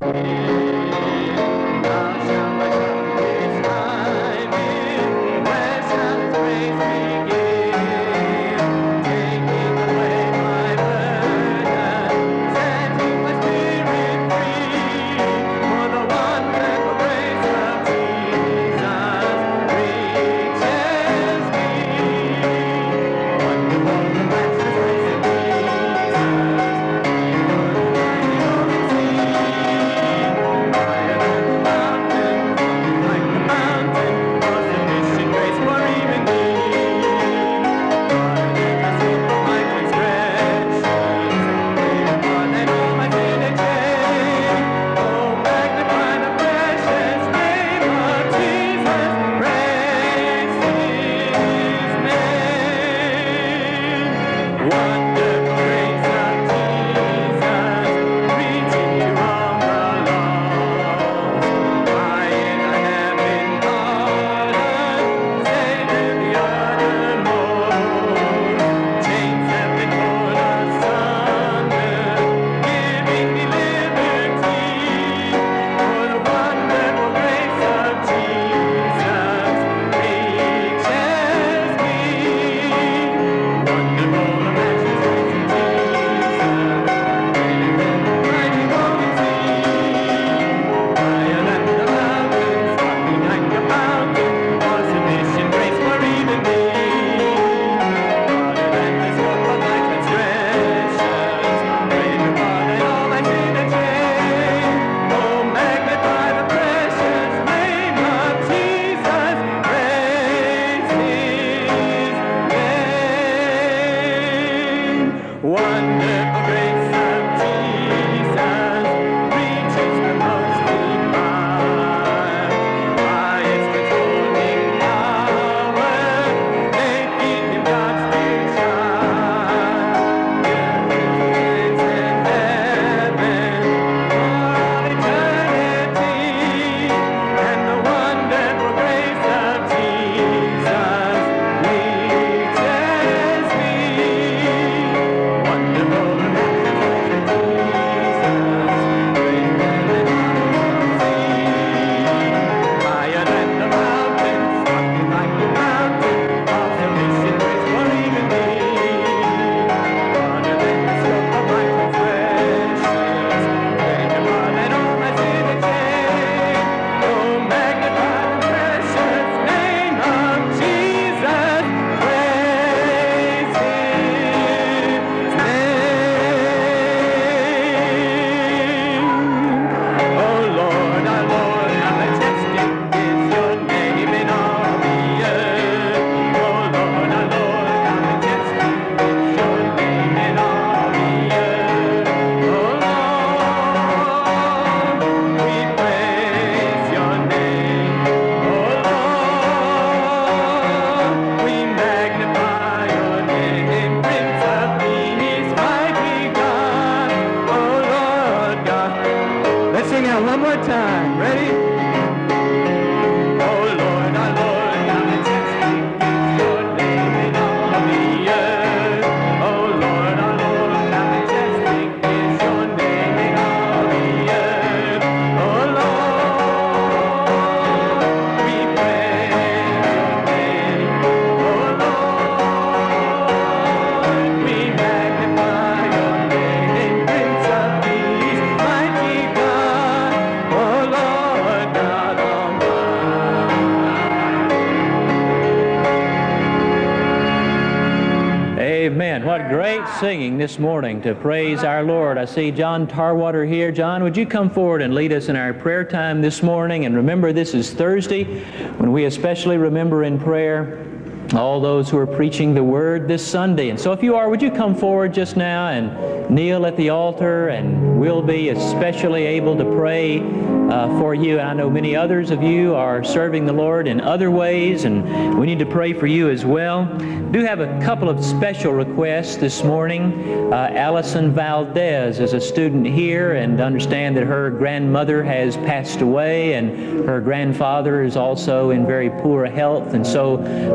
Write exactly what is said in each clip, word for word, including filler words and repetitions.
Amen. What great singing this morning to praise our Lord. I see John Tarwater here. John, would you come forward and lead us in our prayer time this morning? And remember, this is Thursday, when we especially remember in prayer all those who are preaching the Word this Sunday. And so if you are, would you come forward just now and kneel at the altar, and we'll be especially able to pray uh, for you. I know many others of you are serving the Lord in other ways, and we need to pray for you as well. I do have a couple of special requests this morning. Uh, Allison Valdez is a student here, and understand that her grandmother has passed away, and her grandfather is also in very poor health. And so let's pray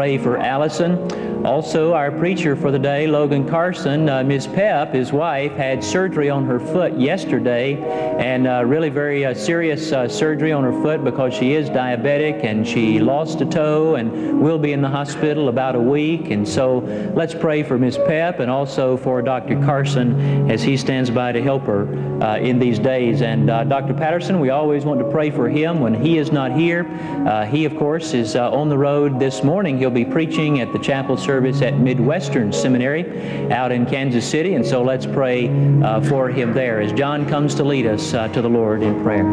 pray for Allison. Also, our preacher for the day, Logan Carson, uh, Miss Pep, his wife, had surgery on her foot yesterday, and uh, really very uh, serious uh, surgery on her foot because she is diabetic and she lost a toe and will be in the hospital about a week. And so let's pray for Miss Pep and also for Doctor Carson as he stands by to help her uh, in these days. And uh, Doctor Patterson, we always want to pray for him when he is not here. Uh, he, of course, is uh, on the road this morning. He'll be preaching at the chapel service at Midwestern Seminary out in Kansas City, and so let's pray uh, for him there as John comes to lead us uh, to the Lord in prayer.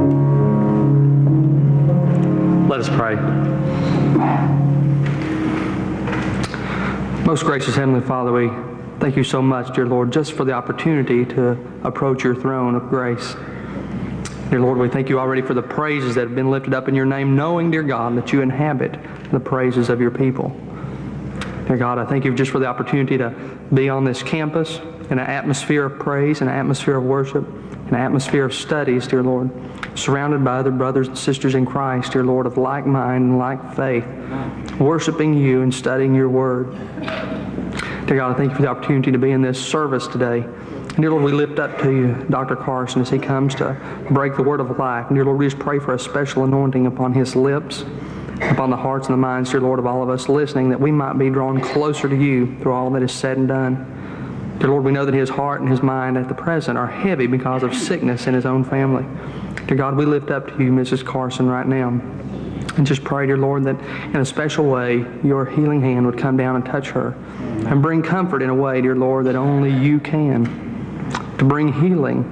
Let us pray. Most gracious Heavenly Father, we thank you so much, dear Lord, just for the opportunity to approach your throne of grace. Dear Lord, we thank you already for the praises that have been lifted up in your name, knowing, dear God, that you inhabit the praises of your people. Dear God, I thank you just for the opportunity to be on this campus in an atmosphere of praise, in an atmosphere of worship, in an atmosphere of studies, dear Lord, surrounded by other brothers and sisters in Christ, dear Lord, of like mind and like faith, worshiping you and studying your word. Dear God, I thank you for the opportunity to be in this service today. And dear Lord, we lift up to you Doctor Carson as he comes to break the word of life. And dear Lord, we just pray for a special anointing upon his lips, upon the hearts and the minds, dear Lord, of all of us listening, that we might be drawn closer to you through all that is said and done. Dear Lord, we know that his heart and his mind at the present are heavy because of sickness in his own family. Dear God, we lift up to you Missus Carson right now and just pray, dear Lord, that in a special way your healing hand would come down and touch her and bring comfort in a way, dear Lord, that only you can, to bring healing.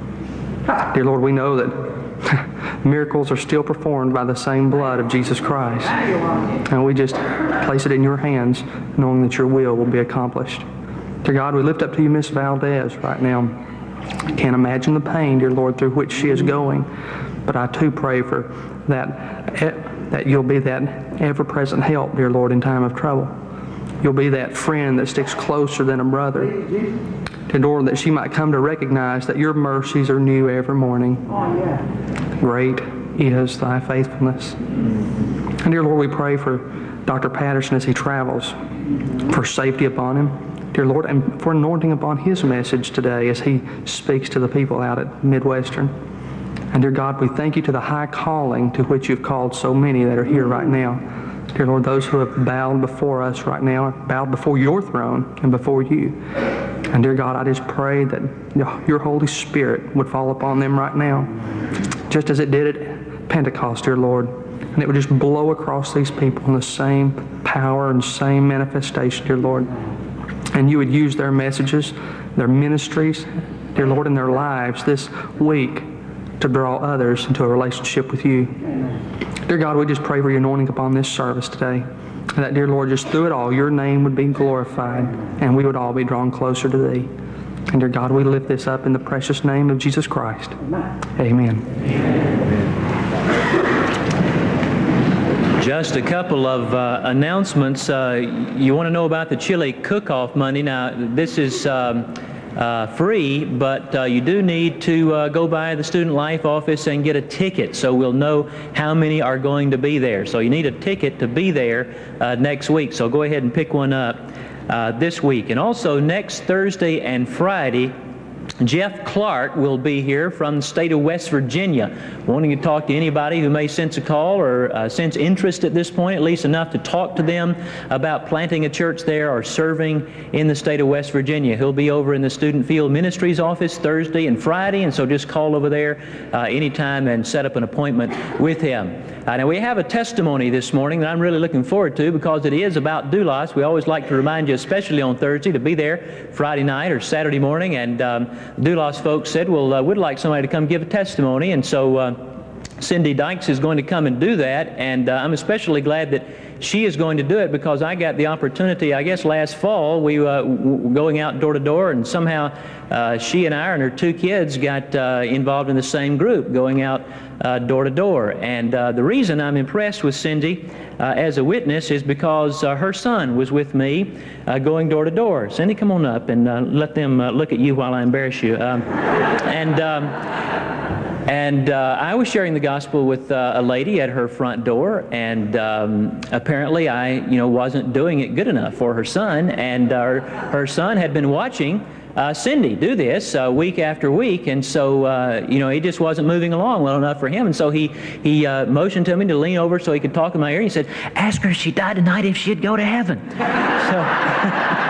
Dear Lord, we know that miracles are still performed by the same blood of Jesus Christ. And we just place it in your hands, knowing that your will will be accomplished. Dear God, we lift up to you Miss Valdez right now. I can't imagine the pain, dear Lord, through which she is going. But I too pray for that, that you'll be that ever-present help, dear Lord, in time of trouble. You'll be that friend that sticks closer than a brother. Dear Lord, that she might come to recognize that your mercies are new every morning. Oh, yeah. Great is thy faithfulness. And dear Lord, we pray for Doctor Patterson as he travels, for safety upon him, dear Lord, and for anointing upon his message today as he speaks to the people out at Midwestern. And dear God, we thank you to the high calling to which you've called so many that are here right now. Dear Lord, those who have bowed before us right now, bowed before your throne and before you. And dear God, I just pray that your Holy Spirit would fall upon them right now, just as it did at Pentecost, dear Lord. And it would just blow across these people in the same power and same manifestation, dear Lord. And you would use their messages, their ministries, dear Lord, in their lives this week to draw others into a relationship with you. Dear God, we just pray for your anointing upon this service today. And that, dear Lord, just through it all, your name would be glorified and we would all be drawn closer to thee. And dear God, we lift this up in the precious name of Jesus Christ. Amen. Just a couple of uh, announcements. Uh, you want to know about the chili cook-off Monday. Now, this is um, uh, free, but uh, you do need to uh, go by the Student Life office and get a ticket so we'll know how many are going to be there. So you need a ticket to be there uh, next week. So go ahead and pick one up uh, this week. And also next Thursday and Friday, Jeff Clark will be here from the state of West Virginia, wanting to talk to anybody who may sense a call or uh, sense interest at this point, at least enough to talk to them about planting a church there or serving in the state of West Virginia. He'll be over in the Student Field Ministries office Thursday and Friday, and so just call over there uh, anytime and set up an appointment with him. Uh, now we have a testimony this morning that I'm really looking forward to because it is about doulos. We always like to remind you, especially on Thursday, to be there Friday night or Saturday morning, and um, doulos folks said, well, uh, we'd like somebody to come give a testimony, and so uh, Cindy Dykes is going to come and do that, and uh, I'm especially glad that she is going to do it because I got the opportunity, I guess last fall, we uh, were going out door to door, and somehow uh, she and I and her two kids got uh, involved in the same group, going out uh, door to door. And uh, the reason I'm impressed with Cindy uh, as a witness is because uh, her son was with me uh, going door to door. Cindy, come on up and uh, let them uh, look at you while I embarrass you. Um, and um, And uh, I was sharing the gospel with uh, a lady at her front door, and um, apparently apparently I, you know, wasn't doing it good enough for her son, and uh, her son had been watching uh, Cindy do this uh, week after week, and so, uh, you know, he just wasn't moving along well enough for him, and so he, he uh, motioned to me to lean over so he could talk in my ear. He said, "Ask her if she died tonight if she'd go to heaven." So...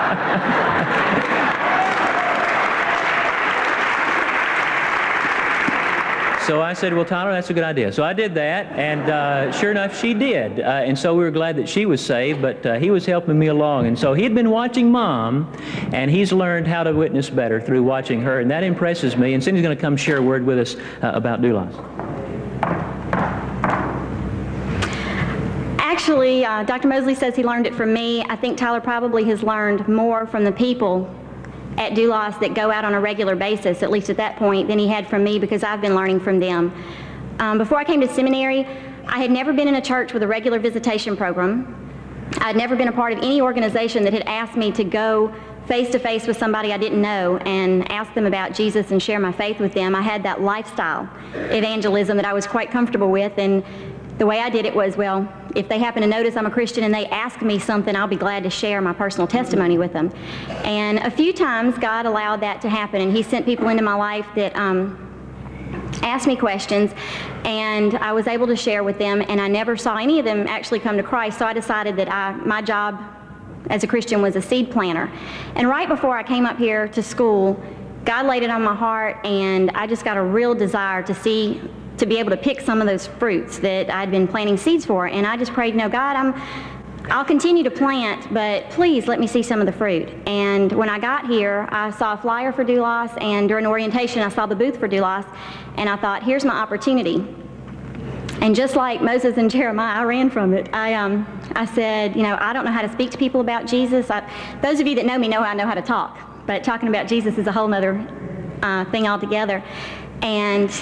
So I said, "Well, Tyler, that's a good idea." So I did that, and uh, sure enough, she did. Uh, and so we were glad that she was saved, but uh, he was helping me along. And so he'd been watching Mom, and he's learned how to witness better through watching her, and that impresses me. And Cindy's going to come share a word with us uh, about doulos. Actually, uh, Doctor Mosley says he learned it from me. I think Tyler probably has learned more from the people at Doulos that go out on a regular basis, at least at that point, than he had from me, because I've been learning from them. Um, before I came to seminary, I had never been in a church with a regular visitation program. I'd never been a part of any organization that had asked me to go face-to-face with somebody I didn't know and ask them about Jesus and share my faith with them. I had that lifestyle evangelism that I was quite comfortable with, and the way I did it was, well, if they happen to notice I'm a Christian and they ask me something, I'll be glad to share my personal testimony with them. And a few times God allowed that to happen, and he sent people into my life that um, asked me questions, and I was able to share with them, and I never saw any of them actually come to Christ, so I decided that I, my job as a Christian was a seed planter. And right before I came up here to school, God laid it on my heart, and I just got a real desire to see to be able to pick some of those fruits that I'd been planting seeds for. And I just prayed, no, God, I'm, I'll continue to plant, but please let me see some of the fruit. And when I got here, I saw a flyer for Doulos, and during orientation, I saw the booth for Doulos, and I thought, here's my opportunity. And just like Moses and Jeremiah, I ran from it. I, um, I said, you know, I don't know how to speak to people about Jesus. I, those of you that know me know I know how to talk, but talking about Jesus is a whole other uh, thing altogether. And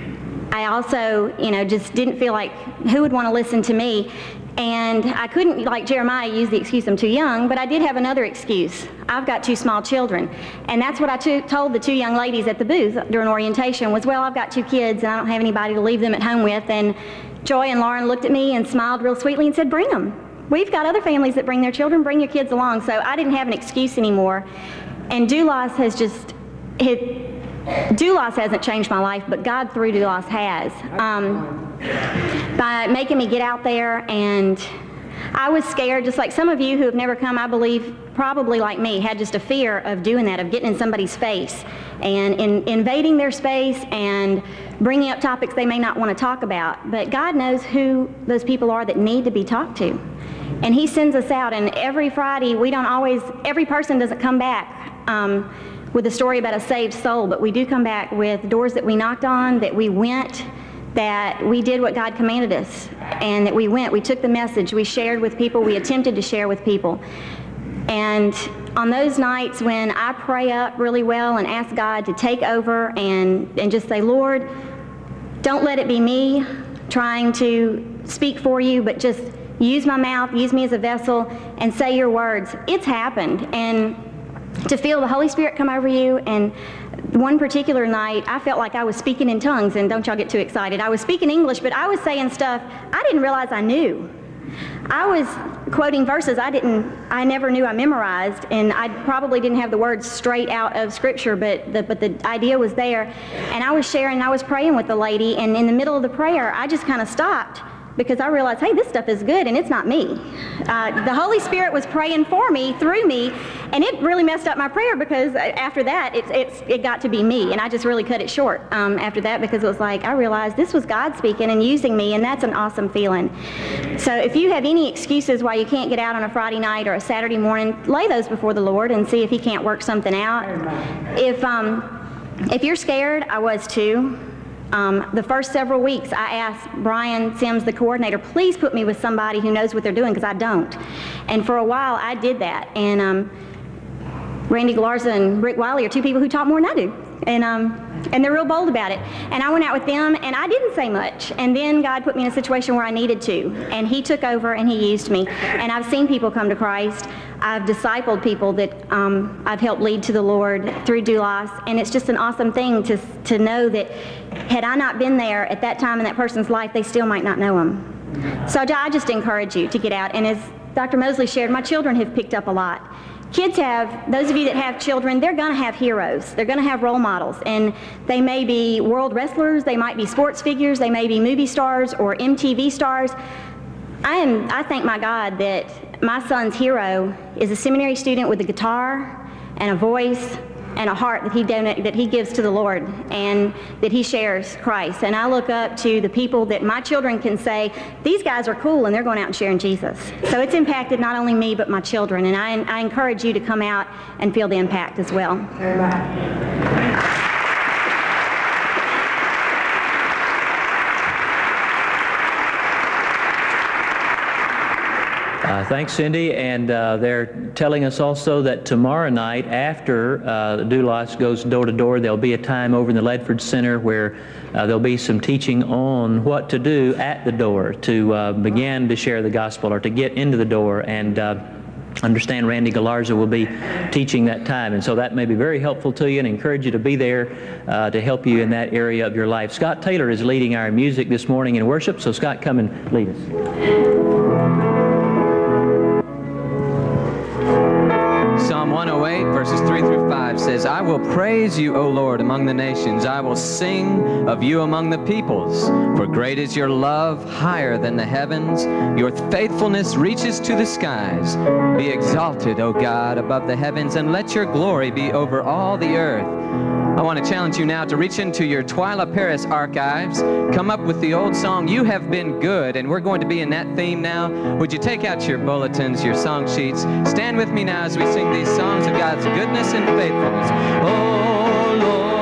I also, you know, just didn't feel like who would want to listen to me. And I couldn't, like Jeremiah, use the excuse I'm too young, but I did have another excuse. I've got two small children. And that's what I t- told the two young ladies at the booth during orientation was, well, I've got two kids and I don't have anybody to leave them at home with. And Joy and Lauren looked at me and smiled real sweetly and said, bring them. We've got other families that bring their children, bring your kids along. So I didn't have an excuse anymore. And Doulos has just hit. Doulos hasn't changed my life, but God through Doulos has. Um, by making me get out there, and I was scared, just like some of you who have never come, I believe, probably like me, had just a fear of doing that, of getting in somebody's face and in, invading their space and bringing up topics they may not want to talk about. But God knows who those people are that need to be talked to. And he sends us out, and every Friday, we don't always, every person doesn't come back um, with a story about a saved soul, but we do come back with doors that we knocked on, that we went, that we did what God commanded us, and that we went, we took the message, we shared with people, we attempted to share with people. And on those nights when I pray up really well and ask God to take over and, and just say, Lord, don't let it be me trying to speak for you, but just use my mouth, use me as a vessel, and say your words. It's happened. And to feel the Holy Spirit come over you, and one particular night, I felt like I was speaking in tongues, and don't y'all get too excited. I was speaking English, but I was saying stuff I didn't realize I knew. I was quoting verses I didn't, I never knew I memorized, and I probably didn't have the words straight out of Scripture, but the, but the idea was there. And I was sharing, I was praying with the lady, and in the middle of the prayer, I just kind of stopped, because I realized, hey, this stuff is good, and it's not me. Uh, the Holy Spirit was praying for me, through me, and it really messed up my prayer, because after that, it's, it's, it got to be me, and I just really cut it short um, after that, because it was like, I realized this was God speaking and using me, and that's an awesome feeling. So if you have any excuses why you can't get out on a Friday night or a Saturday morning, lay those before the Lord and see if he can't work something out. If, um, if you're scared, I was too. Um, the first several weeks, I asked Brian Sims, the coordinator, please put me with somebody who knows what they're doing, because I don't. And for a while, I did that. And um, Randy Galarza and Rick Wiley are two people who talk more than I do. And um, and they're real bold about it. And I went out with them, and I didn't say much. And then God put me in a situation where I needed to. And he took over, and he used me. And I've seen people come to Christ. I've discipled people that um, I've helped lead to the Lord through Doulos. And it's just an awesome thing to to know that had I not been there at that time in that person's life, they still might not know him. So I just encourage you to get out. And as Doctor Mosley shared, my children have picked up a lot. Kids have, those of you that have children, they're going to have heroes. They're going to have role models. And they may be world wrestlers, they might be sports figures, they may be movie stars or M T V stars. I am, I thank my God that my son's hero is a seminary student with a guitar and a voice and a heart that he donate, that he gives to the Lord, and that he shares Christ. And I look up to the people that my children can say, these guys are cool and they're going out and sharing Jesus. So it's impacted not only me but my children, and I, I encourage you to come out and feel the impact as well. Amen. Uh, thanks, Cindy. And uh, they're telling us also that tomorrow night, after uh, Doulos goes door to door, there'll be a time over in the Ledford Center where uh, there'll be some teaching on what to do at the door to uh, begin to share the gospel or to get into the door. And uh, understand Randy Galarza will be teaching that time. And so that may be very helpful to you, and encourage you to be there uh, to help you in that area of your life. Scott Taylor is leading our music this morning in worship. So Scott, come and lead us. Psalm one oh eight, verses three through five says, I will praise you, O Lord, among the nations. I will sing of you among the peoples. For great is your love, higher than the heavens. Your faithfulness reaches to the skies. Be exalted, O God, above the heavens, and let your glory be over all the earth. I want to challenge you now to reach into your Twyla Paris archives, come up with the old song, You Have Been Good, and we're going to be in that theme now. Would you take out your bulletins, your song sheets? Stand with me now as we sing these songs of God's goodness and faithfulness. Oh,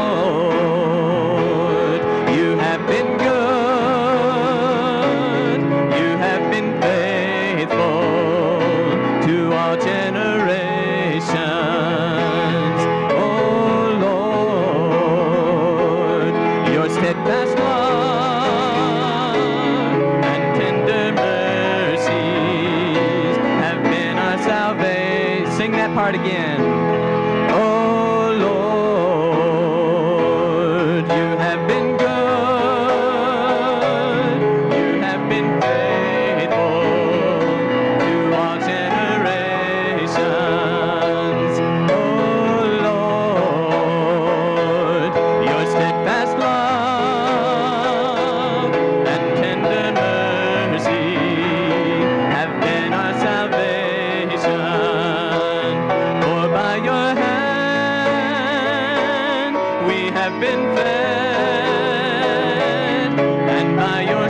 Lord, you have been good. You have been faithful to all generations. Steadfast love and tender mercies have been our salvation. Sing that part again. Oh Lord, you have been good. You have been faithful to all generations. Oh Lord, your steadfast love been fed, and by your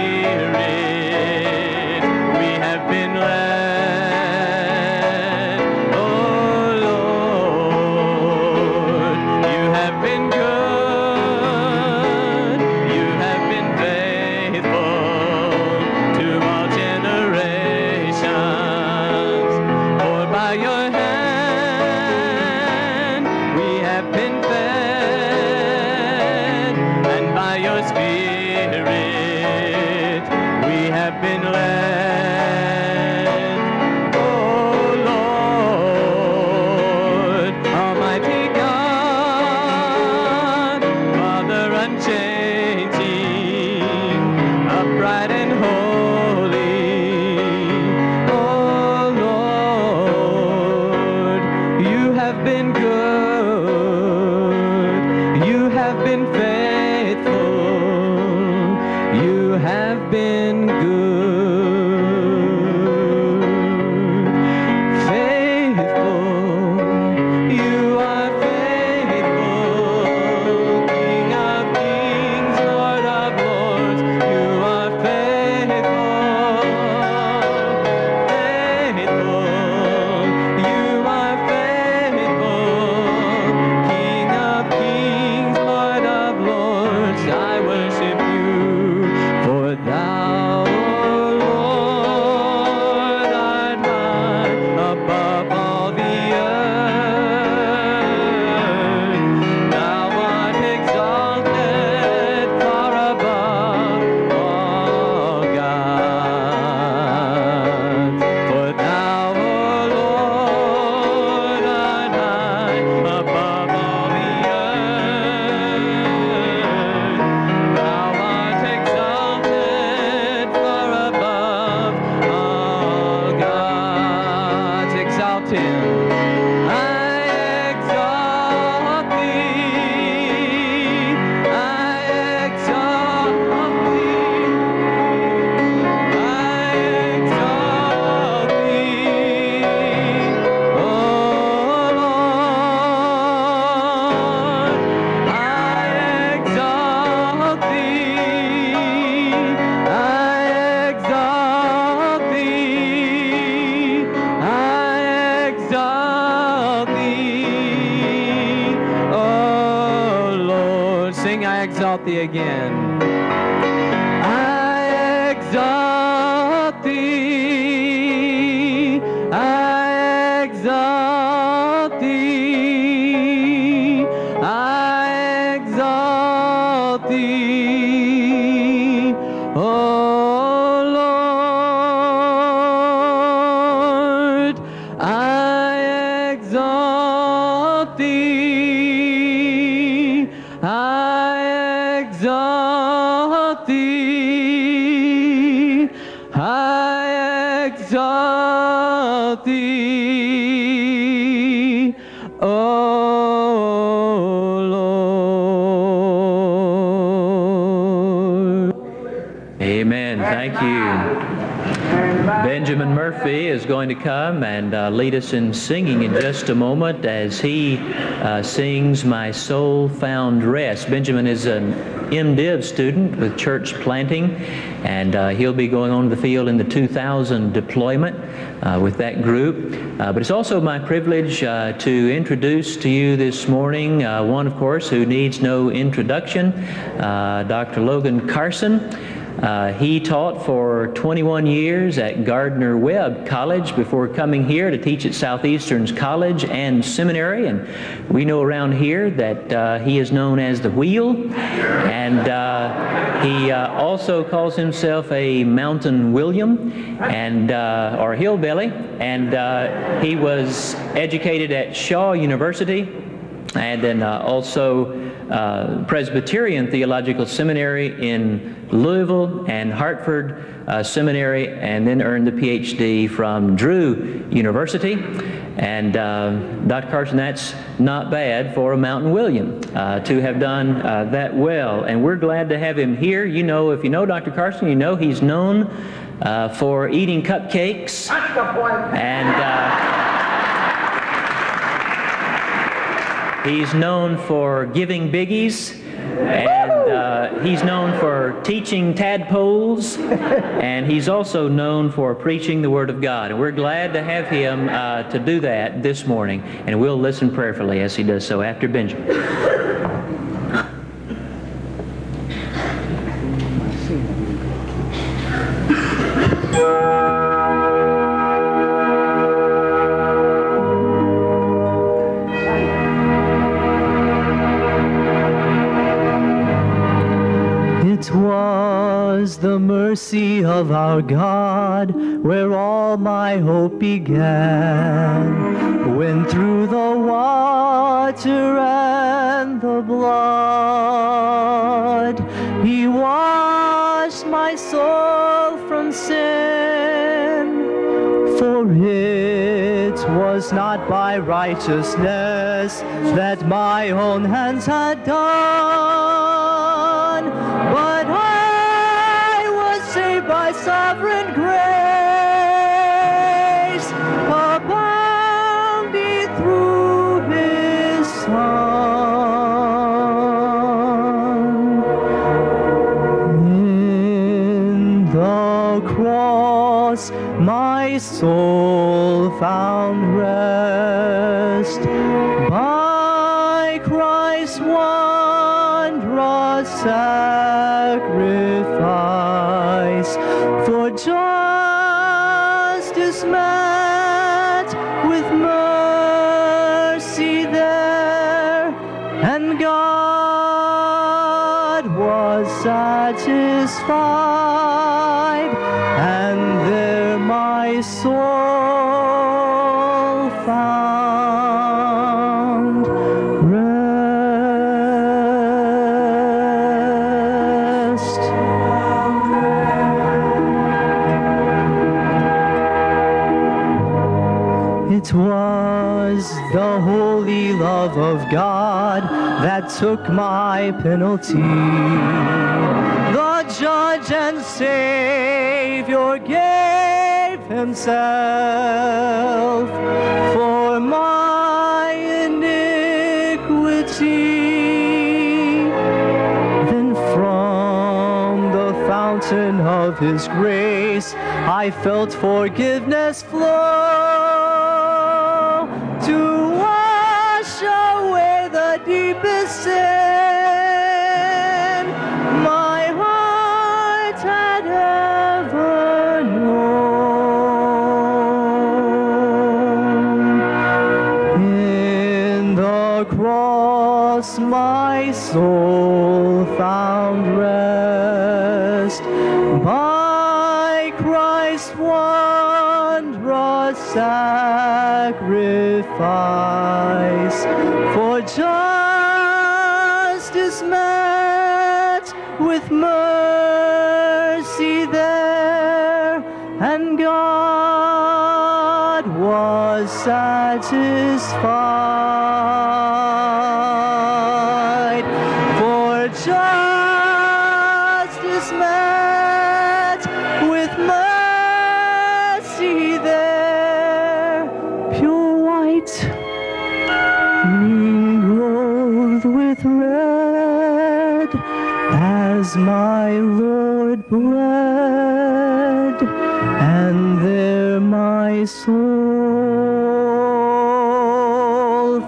Spirit we have been led. Oh Lord, you have been good. You have been faithful to all generations. For by your hand we have been fed, your Spirit we have been led. Oh Lord, Almighty God, Father unchanging, upright and holy. Oh Lord, you have been good. You have been faithful. You have been good, faithful. You are faithful, King of kings, Lord of lords. You are faithful, faithful. You are faithful, King of kings, Lord of lords. I worship you. For thou, O Lord, art high above all the earth. Thou art exalted far above all gods. For thou, O Lord, art high above all the earth. Thou exalt thee again. I exalt thee. I exalt thee. I exalt thee. Oh Lord, I exalt thee. I exalt thee. I exalt thee. Oh Lord. Amen. Thank you. Benjamin Murphy is going to come and uh, lead us in singing in just a moment as he uh, sings My Soul Found Rest. Benjamin is an M Div student with church planting, and uh, he'll be going on the field in the two thousand deployment uh, with that group. Uh, but it's also my privilege uh, to introduce to you this morning uh, one, of course, who needs no introduction, uh, Doctor Logan Carson. Uh, he taught for twenty-one years at Gardner Webb College before coming here to teach at Southeastern's College and Seminary. And we know around here that uh, he is known as the Wheel. And uh, he uh, also calls himself a Mountain William and uh, or Hillbilly. And uh, he was educated at Shaw University, and then uh, also uh, Presbyterian Theological Seminary in Louisville and Hartford uh, Seminary, and then earned the P H D from Drew University. And uh, Doctor Carson, that's not bad for a Mountain William uh, to have done uh, that well. And we're glad to have him here. You know, if you know Doctor Carson, you know he's known uh, for eating cupcakes. That's the point. And uh, he's known for giving biggies, and uh, he's known for teaching tadpoles, and he's also known for preaching the Word of God. And we're glad to have him uh, to do that this morning, and we'll listen prayerfully as he does so after Benjamin. It was the mercy of our God where all my hope began, when through the water and the blood He washed my soul from sin. For it was not by righteousness that my own hands had done, but I was saved by sovereign grace, abounding through His Son. In the cross, my soul found rest by Christ's wondrous sacrifice. For justice met with mercy there, and God was satisfied, and there my soul found rest. It was the holy love of God that took my penalty. The judge and Savior gave Himself for my iniquity. Then from the fountain of His grace I felt forgiveness flow to wash away the deepest sin. rest. By Christ's wondrous sacrifice, for justice met with mercy there, and God was satisfied. For justice met with mercy there, pure white, mingled with red, as my Lord bled, and there my soul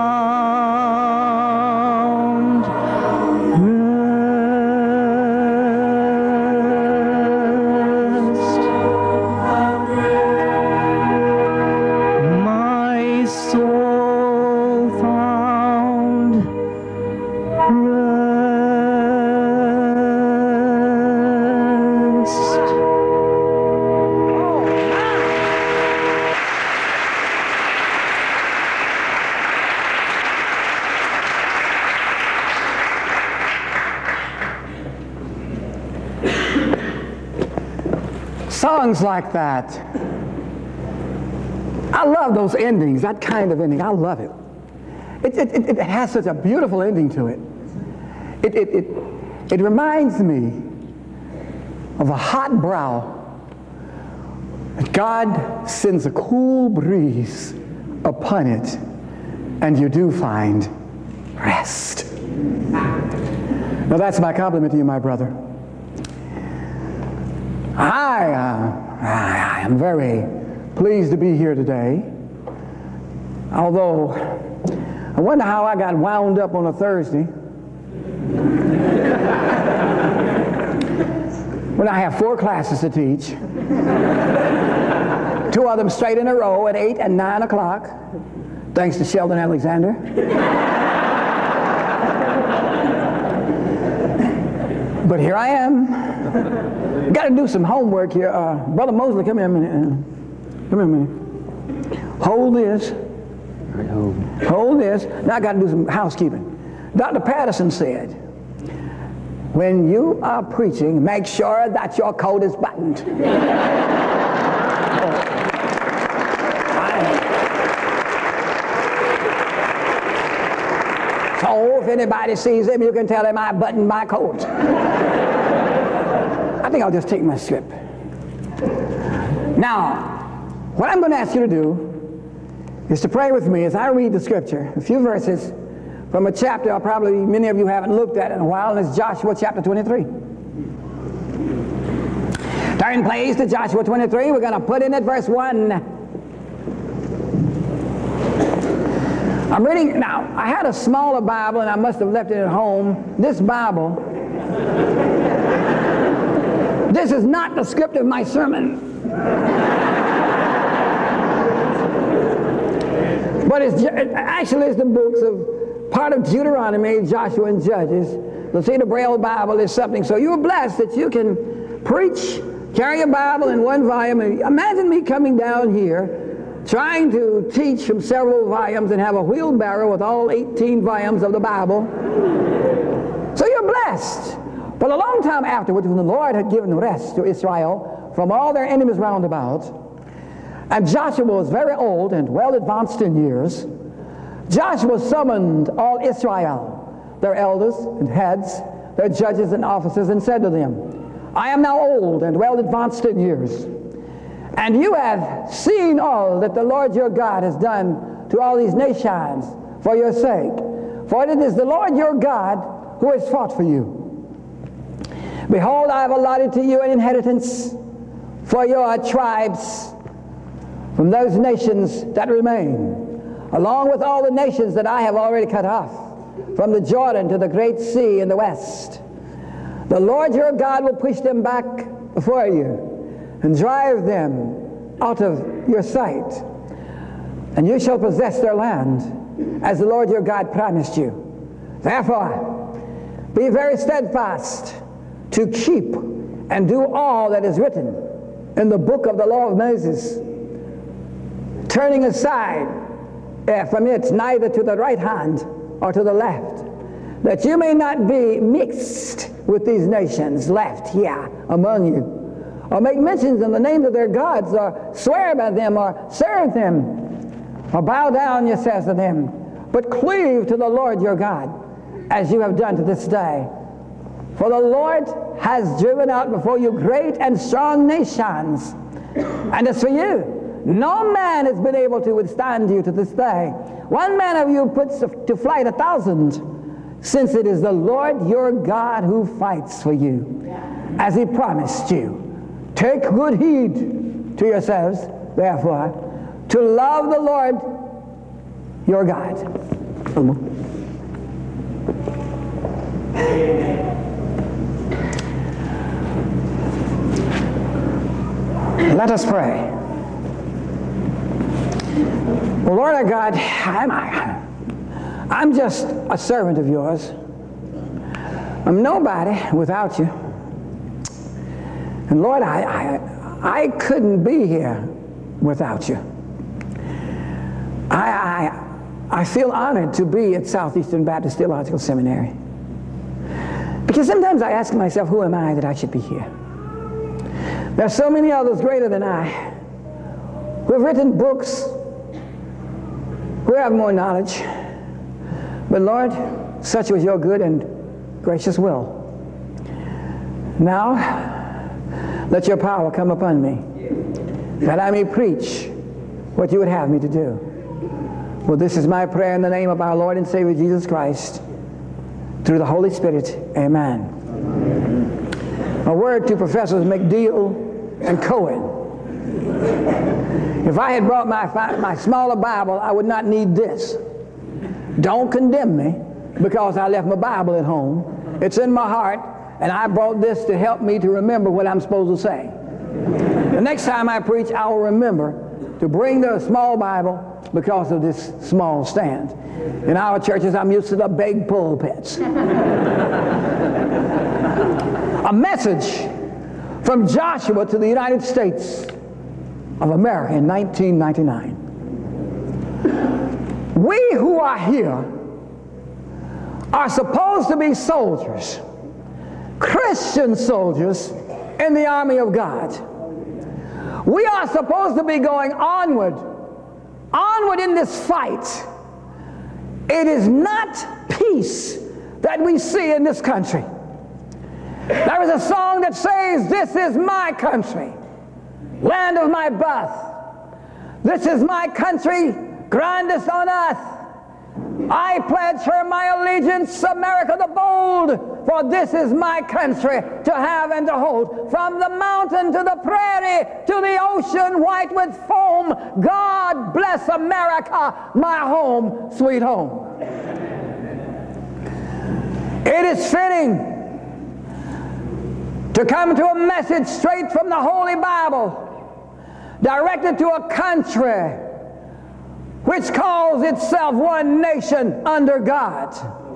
found rest. My soul found rest. Songs like that. I love those endings, that kind of ending. I love it. It, it, it, it has such a beautiful ending to it. It, it, it, it reminds me of a hot brow. God sends a cool breeze upon it, and you do find rest. Now that's my compliment to you, my brother. I, uh, I am very pleased to be here today, although I wonder how I got wound up on a Thursday when I have four classes to teach, two of them straight in a row at eight and nine o'clock, thanks to Sheldon Alexander. But here I am. Got to do some homework here. Uh, Brother Mosley, come here a minute. Uh, come here a minute. Hold this. Hold this. Now I got to do some housekeeping. Doctor Patterson said, when you are preaching, make sure that your coat is buttoned. So if anybody sees him, you can tell him I buttoned my coat. I think I'll just take my script. Now, what I'm going to ask you to do is to pray with me as I read the scripture, a few verses from a chapter probably many of you haven't looked at in a while, and it's Joshua chapter twenty-three. Turn, please, to Joshua twenty-three. We're going to put in at verse one. I'm reading, now, I had a smaller Bible, and I must have left it at home. This Bible, this is not the script of my sermon. But it's, it actually is the books of part of Deuteronomy, Joshua, and Judges. The Cedar Braille Bible is something. So you're blessed that you can preach, carry a Bible in one volume. And imagine me coming down here trying to teach from several volumes and have a wheelbarrow with all eighteen volumes of the Bible. So you're blessed. But a long time afterwards, when the Lord had given rest to Israel from all their enemies round about, and Joshua was very old and well advanced in years, Joshua summoned all Israel, their elders and heads, their judges and officers, and said to them, I am now old and well advanced in years, and you have seen all that the Lord your God has done to all these nations for your sake. For it is the Lord your God who has fought for you. Behold, I have allotted to you an inheritance for your tribes from those nations that remain, along with all the nations that I have already cut off, from the Jordan to the great sea in the west. The Lord your God will push them back before you and drive them out of your sight, and you shall possess their land as the Lord your God promised you. Therefore, be very steadfast to keep and do all that is written in the book of the law of Moses, turning aside uh, from it neither to the right hand or to the left, that you may not be mixed with these nations left here among you, or make mentions of the names of their gods, or swear by them, or serve them, or bow down yourselves to them, but cleave to the Lord your God, as you have done to this day. For the Lord has driven out before you great and strong nations, and as for you, no man has been able to withstand you to this day. One man of you puts to flight a thousand, since it is the Lord your God who fights for you, as he promised you. Take good heed to yourselves, therefore, to love the Lord your God. Let us pray. Well, Lord our God, I'm, I'm just a servant of yours. I'm nobody without you. And Lord, I, I, I couldn't be here without you. I, I, I feel honored to be at Southeastern Baptist Theological Seminary. Because sometimes I ask myself, who am I that I should be here? There are so many others greater than I who have written books, who have more knowledge. But Lord, such was your good and gracious will. Now, let your power come upon me, that I may preach what you would have me to do. Well, this is my prayer in the name of our Lord and Savior Jesus Christ, through the Holy Spirit. Amen. Amen. A word to Professors McDeal and Cohen. If I had brought my, my smaller Bible, I would not need this. Don't condemn me because I left my Bible at home. It's in my heart, and I brought this to help me to remember what I'm supposed to say. The next time I preach, I will remember to bring the small Bible because of this small stand. In our churches, I'm used to the big pulpits. A message from Joshua to the United States of America in nineteen ninety-nine. We who are here are supposed to be soldiers, Christian soldiers in the army of God. We are supposed to be going onward, onward in this fight. It is not peace that we see in this country. There is a song that says, "This is my country, land of my birth. This is my country, grandest on earth. I pledge her my allegiance, America the bold, for this is my country to have and to hold. From the mountain to the prairie to the ocean white with foam, God bless America, my home, sweet home." It is fitting to come to a message straight from the Holy Bible, directed to a country which calls itself one nation under God.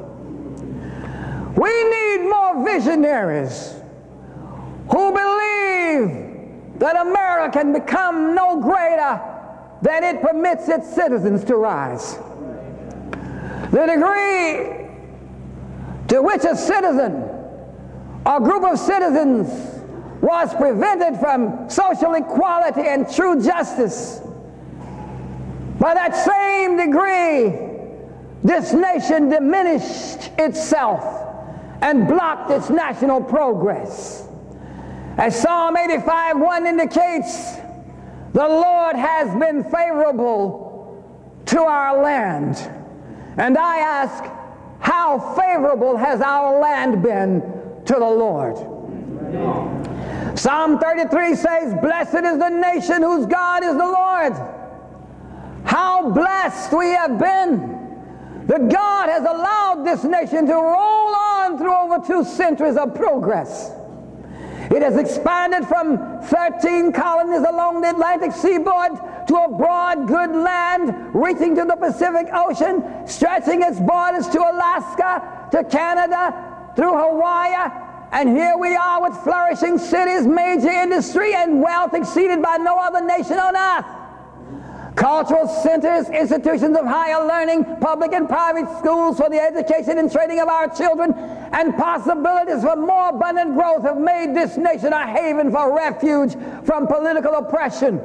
We need more visionaries who believe that America can become no greater than it permits its citizens to rise. The degree to which a citizen or group of citizens was prevented from social equality and true justice, by that same degree, this nation diminished itself and blocked its national progress. As Psalm eighty-five one indicates, the Lord has been favorable to our land. And I ask, how favorable has our land been to the Lord? Psalm thirty-three says, "Blessed is the nation whose God is the Lord." How blessed we have been that God has allowed this nation to roll on through over two centuries of progress. It has expanded from thirteen colonies along the Atlantic seaboard to a broad, good land reaching to the Pacific Ocean, stretching its borders to Alaska, to Canada, through Hawaii, And here we are with flourishing cities, major industry, and wealth exceeded by no other nation on earth. Cultural centers, institutions of higher learning, public and private schools for the education and training of our children, and possibilities for more abundant growth have made this nation a haven for refuge from political oppression.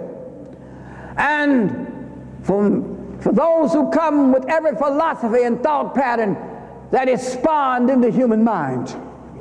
And for, for those who come with every philosophy and thought pattern that is spawned in the human mind.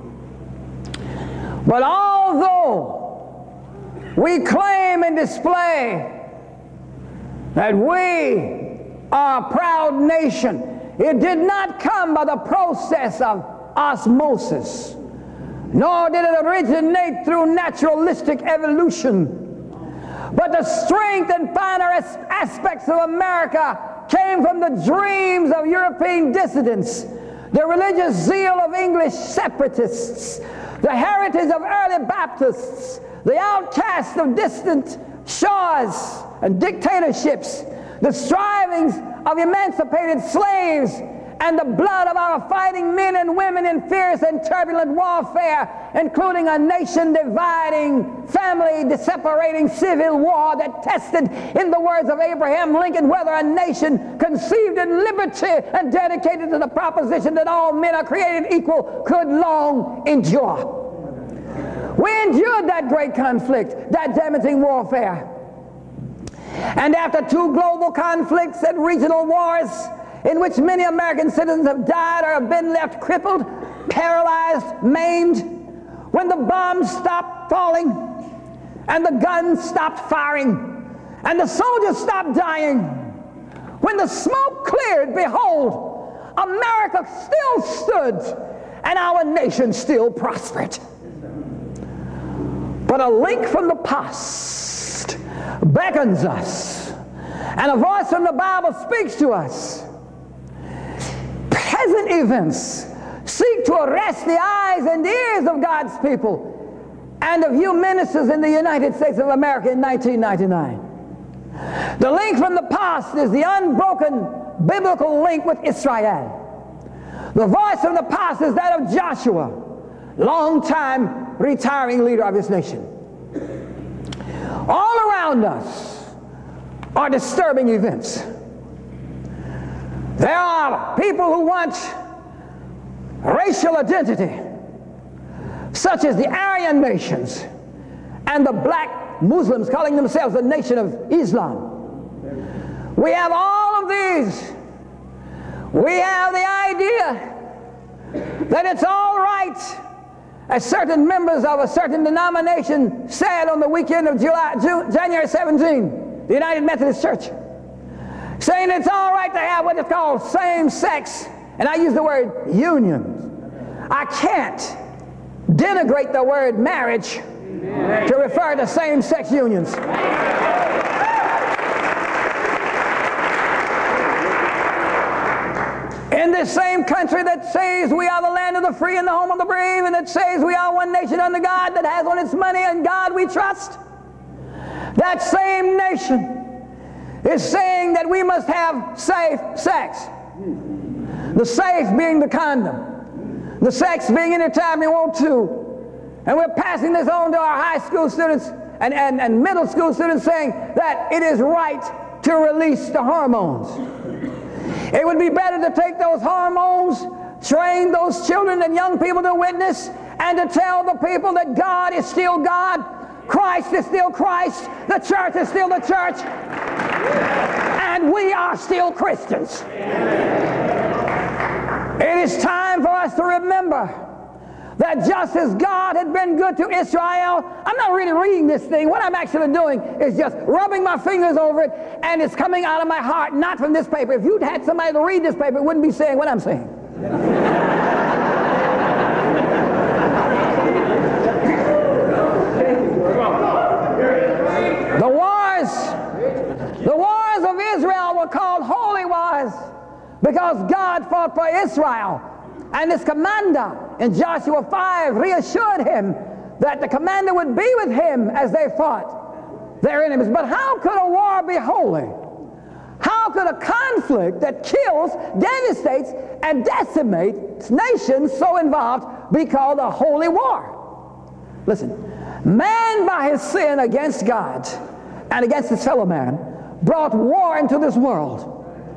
But although we claim and display that we are a proud nation, it did not come by the process of osmosis, nor did it originate through naturalistic evolution. But the strength and finer as- aspects of America came from the dreams of European dissidents, the religious zeal of English separatists, the heritage of early Baptists, the outcasts of distant shores and dictatorships, the strivings of emancipated slaves, and the blood of our fighting men and women in fierce and turbulent warfare, including a nation-dividing, family-separating civil war that tested, in the words of Abraham Lincoln, whether a nation conceived in liberty and dedicated to the proposition that all men are created equal could long endure. We endured that great conflict, that damaging warfare. And after two global conflicts and regional wars, in which many American citizens have died or have been left crippled, paralyzed, maimed, when the bombs stopped falling and the guns stopped firing and the soldiers stopped dying, when the smoke cleared, behold, America still stood and our nation still prospered. But a link from the past beckons us, and a voice from the Bible speaks to us. Present events seek to arrest the eyes and ears of God's people and of you ministers in the United States of America in nineteen ninety-nine. The link from the past is the unbroken biblical link with Israel. The voice from the past is that of Joshua, long-time retiring leader of his nation. All around us are disturbing events. There are people who want racial identity, such as the Aryan nations and the black Muslims calling themselves the Nation of Islam. We have all of these. We have the idea that it's all right, as certain members of a certain denomination said on the weekend of July, June, January seventeenth, the United Methodist Church, saying it's all right to have what is called same-sex, and I use the word unions. I can't denigrate the word marriage to refer to same-sex unions. In this same country that says we are the land of the free and the home of the brave, and that says we are one nation under God, that has on its money and God we trust, that same nation is saying that we must have safe sex. The safe being the condom, the sex being anytime we want to. And we're passing this on to our high school students and, and, and middle school students, saying that it is right to release the hormones. It would be better to take those hormones, train those children and young people to witness, and to tell the people that God is still God, Christ is still Christ, the church is still the church, and we are still Christians. It is time for us to remember that just as God had been good to Israel, I'm not really reading this thing. What I'm actually doing is just rubbing my fingers over it, and it's coming out of my heart, not from this paper. If you'd had somebody to read this paper, it wouldn't be saying what I'm saying. The wars, the wars of Israel were called holy wars because God fought for Israel. And his commander in Joshua five reassured him that the commander would be with him as they fought their enemies. But how could a war be holy? How could a conflict that kills, devastates, and decimates nations so involved be called a holy war? Listen, man by his sin against God and against his fellow man brought war into this world.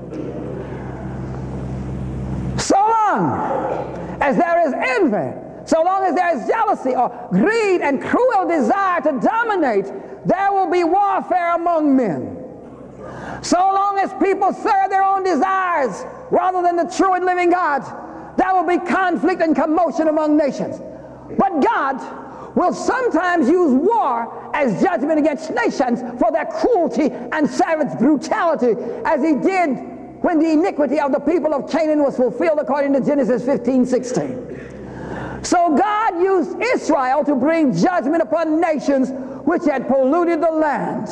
So long as there is envy, so long as there is jealousy or greed and cruel desire to dominate, there will be warfare among men. So long as people serve their own desires rather than the true and living God, there will be conflict and commotion among nations. But God will sometimes use war as judgment against nations for their cruelty and savage brutality, as he did when the iniquity of the people of Canaan was fulfilled according to Genesis fifteen sixteen. So God used Israel to bring judgment upon nations which had polluted the land.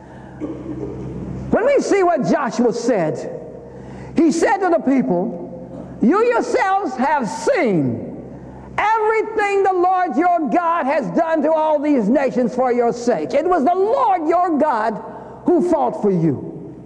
When we see what Joshua said, he said to the people, you yourselves have seen everything the Lord your God has done to all these nations for your sake. It was the Lord your God who fought for you.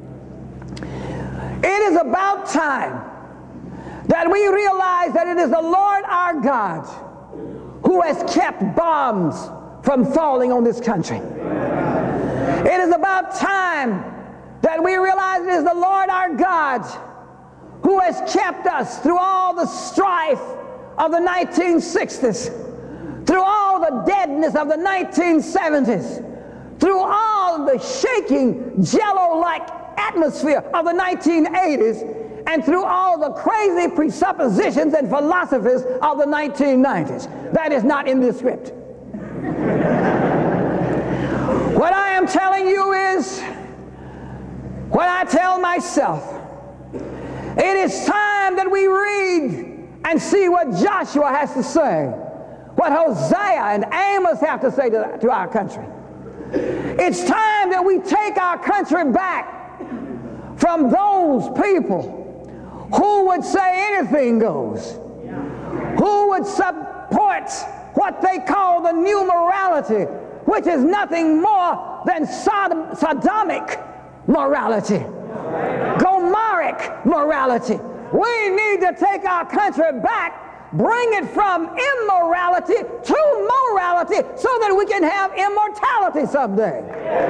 It is about time that we realize that it is the Lord our God who has kept bombs from falling on this country. It is about time that we realize it is the Lord our God who has kept us through all the strife of the nineteen sixties, through all the deadness of the nineteen seventies, through all the shaking, jello-like atmosphere of the nineteen eighties, and through all the crazy presuppositions and philosophies of the nineteen nineties. That is not in this script. What I am telling you is what I tell myself. It is time that we read and see what Joshua has to say, what Hosea and Amos have to say to, to our country. It's time that we take our country back from those people who would say anything goes, who would support what they call the new morality, which is nothing more than Sodom, Sodomic morality, Gomorrhic morality. We need to take our country back, bring it from immorality to morality so that we can have immortality someday.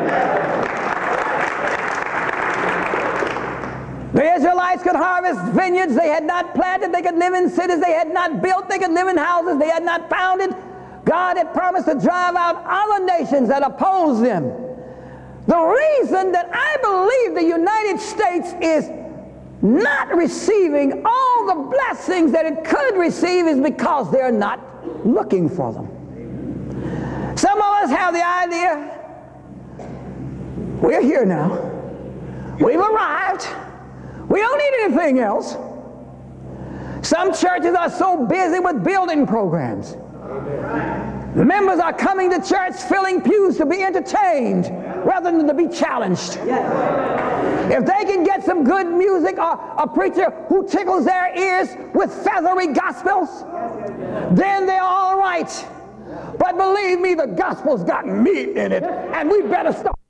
The Israelites could harvest vineyards they had not planted. They could live in cities they had not built. They could live in houses they had not founded. God had promised to drive out other nations that opposed them. The reason that I believe the United States is not receiving all the blessings that it could receive is because they're not looking for them. Some of us have the idea, we're here now. We've arrived. We don't need anything else. Some churches are so busy with building programs. The members are coming to church filling pews to be entertained rather than to be challenged. If they can get some good music or a preacher who tickles their ears with feathery gospels, then they're all right. But believe me, the gospel's got meat in it, and we better start